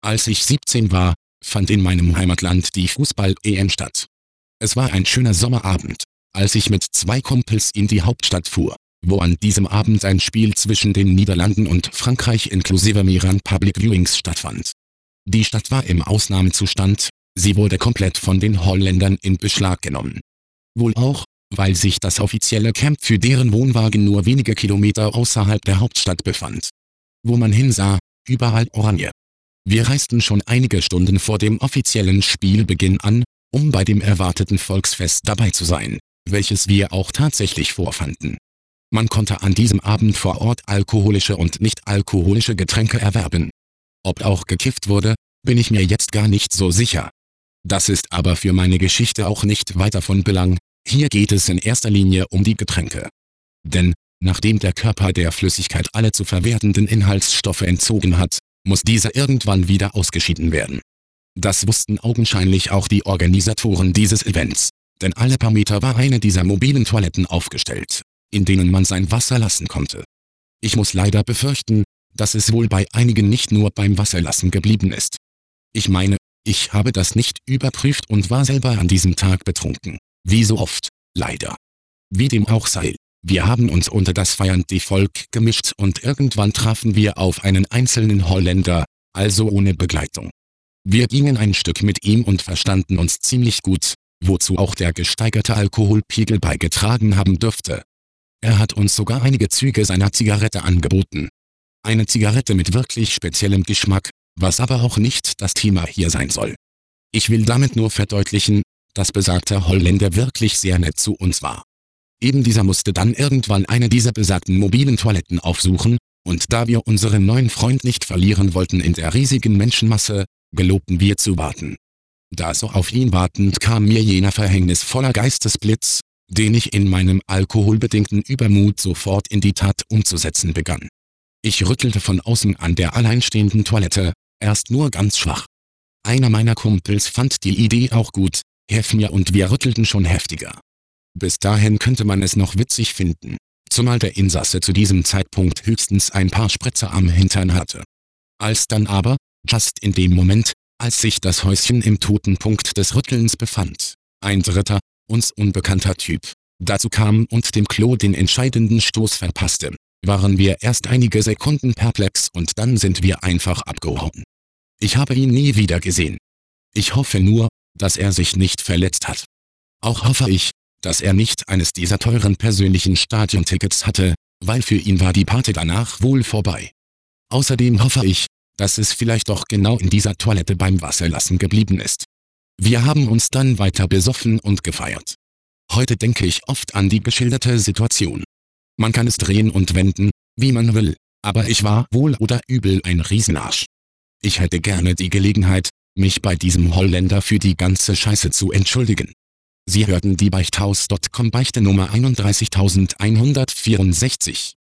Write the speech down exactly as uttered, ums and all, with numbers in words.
Als ich siebzehn war, fand in meinem Heimatland die Fußball-E M statt. Es war ein schöner Sommerabend, als ich mit zwei Kumpels in die Hauptstadt fuhr, wo an diesem Abend ein Spiel zwischen den Niederlanden und Frankreich inklusive mehreren Public Viewings stattfand. Die Stadt war im Ausnahmezustand, sie wurde komplett von den Holländern in Beschlag genommen. Wohl auch, weil sich das offizielle Camp für deren Wohnwagen nur wenige Kilometer außerhalb der Hauptstadt befand. Wo man hinsah, überall Oranje. Wir reisten schon einige Stunden vor dem offiziellen Spielbeginn an, um bei dem erwarteten Volksfest dabei zu sein, welches wir auch tatsächlich vorfanden. Man konnte an diesem Abend vor Ort alkoholische und nicht-alkoholische Getränke erwerben. Ob auch gekifft wurde, bin ich mir jetzt gar nicht so sicher. Das ist aber für meine Geschichte auch nicht weiter von Belang, hier geht es in erster Linie um die Getränke. Denn, nachdem der Körper der Flüssigkeit alle zu verwertenden Inhaltsstoffe entzogen hat, muss diese irgendwann wieder ausgeschieden werden. Das wussten augenscheinlich auch die Organisatoren dieses Events, denn alle paar Meter war eine dieser mobilen Toiletten aufgestellt, in denen man sein Wasser lassen konnte. Ich muss leider befürchten, dass es wohl bei einigen nicht nur beim Wasserlassen geblieben ist. Ich meine, ich habe das nicht überprüft und war selber an diesem Tag betrunken, wie so oft, leider. Wie dem auch sei, wir haben uns unter das feiernde Volk gemischt und irgendwann trafen wir auf einen einzelnen Holländer, also ohne Begleitung. Wir gingen ein Stück mit ihm und verstanden uns ziemlich gut, wozu auch der gesteigerte Alkoholpegel beigetragen haben dürfte. Er hat uns sogar einige Züge seiner Zigarette angeboten. Eine Zigarette mit wirklich speziellem Geschmack, was aber auch nicht das Thema hier sein soll. Ich will damit nur verdeutlichen, dass besagter Holländer wirklich sehr nett zu uns war. Eben dieser musste dann irgendwann eine dieser besagten mobilen Toiletten aufsuchen, und da wir unseren neuen Freund nicht verlieren wollten in der riesigen Menschenmasse, gelobten wir zu warten. Da so auf ihn wartend kam mir jener verhängnisvoller Geistesblitz, den ich in meinem alkoholbedingten Übermut sofort in die Tat umzusetzen begann. Ich rüttelte von außen an der alleinstehenden Toilette, erst nur ganz schwach. Einer meiner Kumpels fand die Idee auch gut, half mir und wir rüttelten schon heftiger. Bis dahin könnte man es noch witzig finden, zumal der Insasse zu diesem Zeitpunkt höchstens ein paar Spritzer am Hintern hatte. Als dann aber, just in dem Moment, als sich das Häuschen im toten Punkt des Rüttelns befand, ein dritter, uns unbekannter Typ, dazu kam und dem Klo den entscheidenden Stoß verpasste, waren wir erst einige Sekunden perplex und dann sind wir einfach abgehauen. Ich habe ihn nie wieder gesehen. Ich hoffe nur, dass er sich nicht verletzt hat. Auch hoffe ich, dass er nicht eines dieser teuren persönlichen Stadiontickets hatte, weil für ihn war die Party danach wohl vorbei. Außerdem hoffe ich, dass es vielleicht doch genau in dieser Toilette beim Wasserlassen geblieben ist. Wir haben uns dann weiter besoffen und gefeiert. Heute denke ich oft an die geschilderte Situation. Man kann es drehen und wenden, wie man will, aber ich war wohl oder übel ein Riesenarsch. Ich hätte gerne die Gelegenheit, mich bei diesem Holländer für die ganze Scheiße zu entschuldigen. Sie hörten die Beichthaus Punkt com Beichte Nummer einunddreißigtausendeinhundertvierundsechzig.